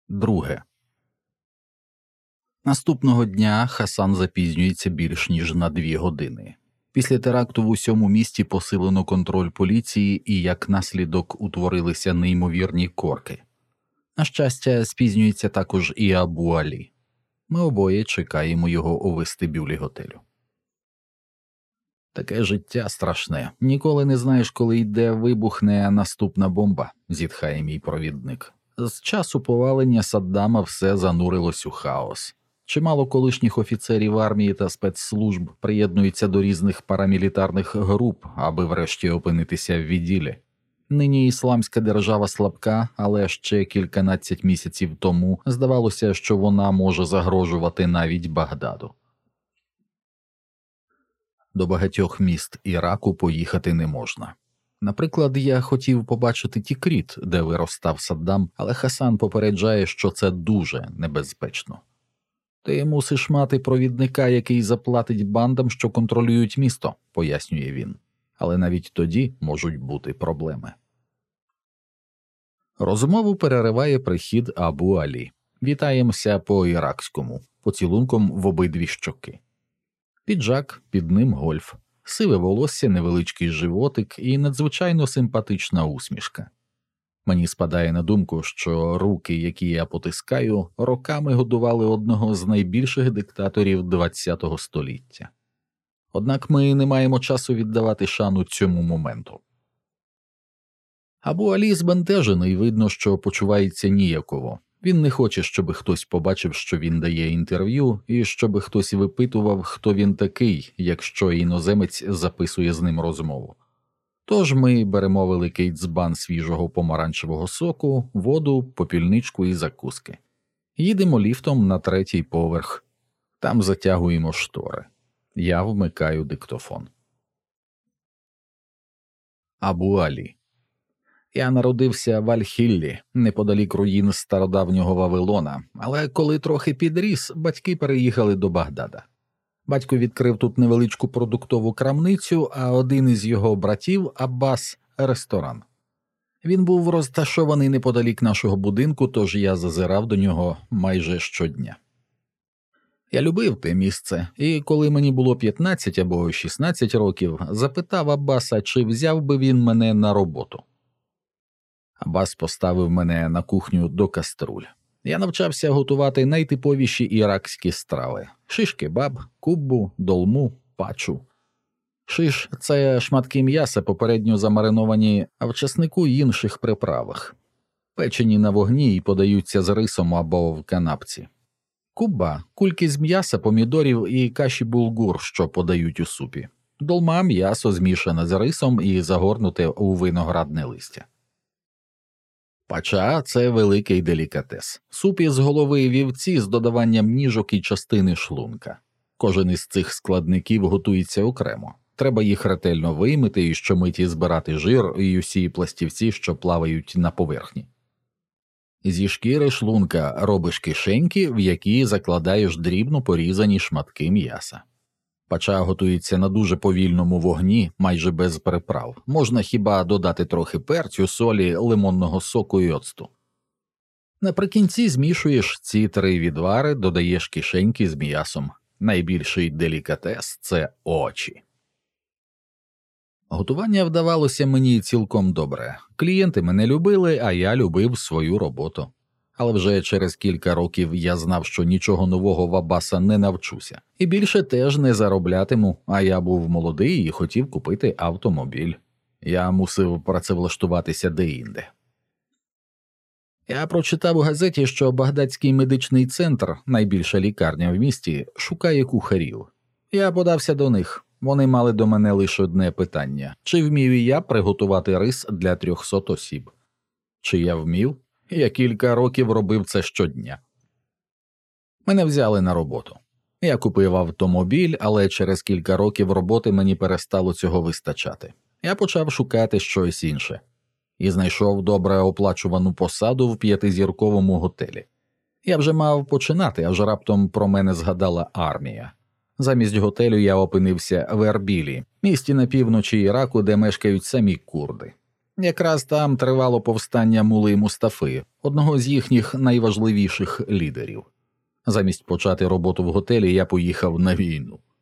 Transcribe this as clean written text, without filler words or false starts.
Друге. Наступного дня Хасан запізнюється більш ніж на 2 години. Після теракту в усьому місті посилено контроль поліції і, як наслідок, утворилися неймовірні корки. На щастя, спізнюється також і Абу Алі. Ми обоє чекаємо його у вестибюлі готелю. Таке життя страшне. Ніколи не знаєш, коли йде вибухне наступна бомба, зітхає мій провідник. З часу повалення Саддама все занурилось у хаос. Чимало колишніх офіцерів армії та спецслужб приєднуються до різних парамілітарних груп, аби врешті опинитися в відділі. Нині Ісламська держава слабка, але ще кільканадцять місяців тому здавалося, що вона може загрожувати навіть Багдаду. До багатьох міст Іраку поїхати не можна. Наприклад, я хотів побачити Тікріт, де виростав Саддам, але Хасан попереджає, що це дуже небезпечно. «Ти мусиш мати провідника, який заплатить бандам, що контролюють місто», – пояснює він. Але навіть тоді можуть бути проблеми. Розмову перериває прихід Абу Алі. Вітаємося по-іракському, поцілунком в обидві щоки. Піджак, під ним гольф, сиве волосся, невеличкий животик і надзвичайно симпатична усмішка. Мені спадає на думку, що руки, які я потискаю, роками годували одного з найбільших диктаторів ХХ століття. Однак ми не маємо часу віддавати шану цьому моменту. Абу Алі збентежений, видно, що почувається ніяково. Він не хоче, щоб хтось побачив, що він дає інтерв'ю, і щоб хтось випитував, хто він такий, якщо іноземець записує з ним розмову. Тож ми беремо великий дзбан свіжого помаранчевого соку, воду, попільничку і закуски. Їдемо ліфтом на 3-й поверх. Там затягуємо штори. Я вмикаю диктофон. Абу Алі. Я народився в Аль-Хіллі, неподалік руїн стародавнього Вавилона, але коли трохи підріс, батьки переїхали до Багдада. Батько відкрив тут невеличку продуктову крамницю, а один із його братів, Аббас, – ресторан. Він був розташований неподалік нашого будинку, тож я зазирав до нього майже щодня. Я любив те місце, і коли мені було 15 або 16 років, запитав Аббаса, чи взяв би він мене на роботу. Аббас поставив мене на кухню до каструль. Я навчався готувати найтиповіші іракські страви – шиш-кебаб, куббу, долму, пачу. Шиш – це шматки м'яса, попередньо замариновані в часнику й інших приправах. Печені на вогні і подаються з рисом або в канапці. Кубба – кульки з м'яса, помідорів і каші булгур, що подають у супі. Долма – м'ясо змішане з рисом і загорнуте у виноградне листя. Пача – це великий делікатес. Суп із голови вівці з додаванням ніжок і частини шлунка. Кожен із цих складників готується окремо. Треба їх ретельно вимити і щомиті збирати жир і усі пластівці, що плавають на поверхні. Зі шкіри шлунка робиш кишеньки, в які закладаєш дрібно порізані шматки м'яса. Пача готується на дуже повільному вогні, майже без приправ. Можна хіба додати трохи перцю, солі, лимонного соку і оцту. Наприкінці змішуєш ці 3 відвари, додаєш кишеньки з м'ясом. Найбільший делікатес – це очі. Готування вдавалося мені цілком добре. Клієнти мене любили, а я любив свою роботу. Але вже через кілька років я знав, що нічого нового в Аббаса не навчуся. І більше теж не зароблятиму, а я був молодий і хотів купити автомобіль. Я мусив працевлаштуватися деінде. Я прочитав у газеті, що Багдадський медичний центр, найбільша лікарня в місті, шукає кухарів. Я подався до них. Вони мали до мене лише одне питання. Чи вмів я приготувати рис для 300 осіб? Чи я вмів? Я кілька років робив це щодня. Мене взяли на роботу. Я купив автомобіль, але через кілька років роботи мені перестало цього вистачати. Я почав шукати щось інше. І знайшов добре оплачувану посаду в 5-зірковому готелі. Я вже мав починати, аж раптом про мене згадала армія. Замість готелю я опинився в Ербілі, місті на півночі Іраку, де мешкають самі курди. Якраз там тривало повстання Мули Мустафи, одного з їхніх найважливіших лідерів. Замість почати роботу в готелі я поїхав на війну.